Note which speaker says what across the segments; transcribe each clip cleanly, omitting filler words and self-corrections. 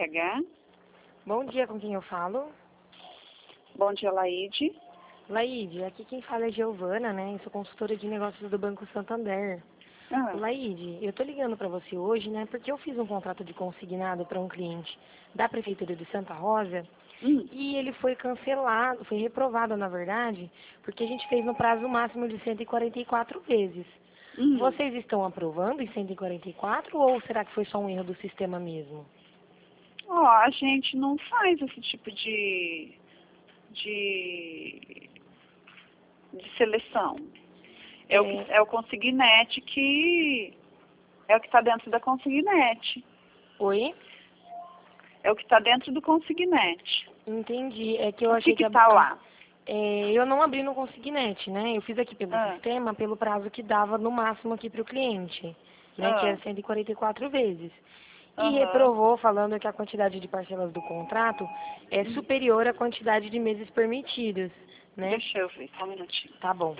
Speaker 1: RH.
Speaker 2: Bom dia, com quem eu falo?
Speaker 1: Bom dia, Laide.
Speaker 2: Laide, aqui quem fala é Giovana, né? Eu sou consultora de negócios do Banco Santander.
Speaker 1: Ah,
Speaker 2: Laide, eu tô ligando para você hoje, né? Porque eu fiz um contrato de consignado para um cliente da Prefeitura de Santa Rosa e ele foi cancelado, foi reprovado, na verdade, porque a gente fez no prazo máximo de 144 vezes. Vocês estão aprovando em 144 ou será que foi só um erro do sistema mesmo?
Speaker 1: Ó, a gente não faz esse tipo de, de seleção. É o consignete que é o que está dentro da consignete.
Speaker 2: Oi?
Speaker 1: É o que está dentro do consignete.
Speaker 2: Entendi. É que eu
Speaker 1: O
Speaker 2: achei
Speaker 1: que está lá?
Speaker 2: eu não abri no consignete, né? Eu fiz aqui pelo sistema, pelo prazo que dava no máximo aqui para o cliente, né? Que é 144 vezes. E reprovou falando que a quantidade de parcelas do contrato é superior à quantidade de meses permitidos, né?
Speaker 1: Deixa eu ver, só um minutinho.
Speaker 2: Tá bom.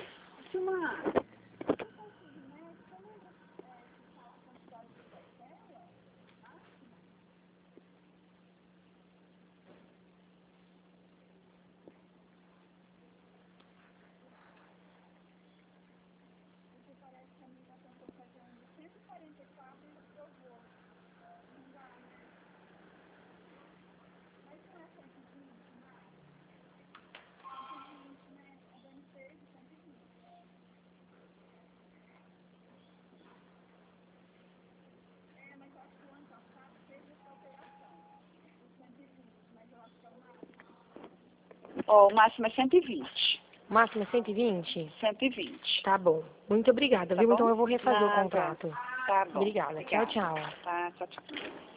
Speaker 1: Ó, o máximo é 120.
Speaker 2: O máximo é 120?
Speaker 1: 120.
Speaker 2: Tá bom. Muito obrigada,
Speaker 1: Tá
Speaker 2: viu?
Speaker 1: bom?
Speaker 2: Então eu vou refazer o
Speaker 1: Nada.
Speaker 2: contrato.
Speaker 1: Tá bom.
Speaker 2: Obrigada. Tchau,
Speaker 1: Obrigada.
Speaker 2: tchau.
Speaker 1: Tá, tchau, tchau.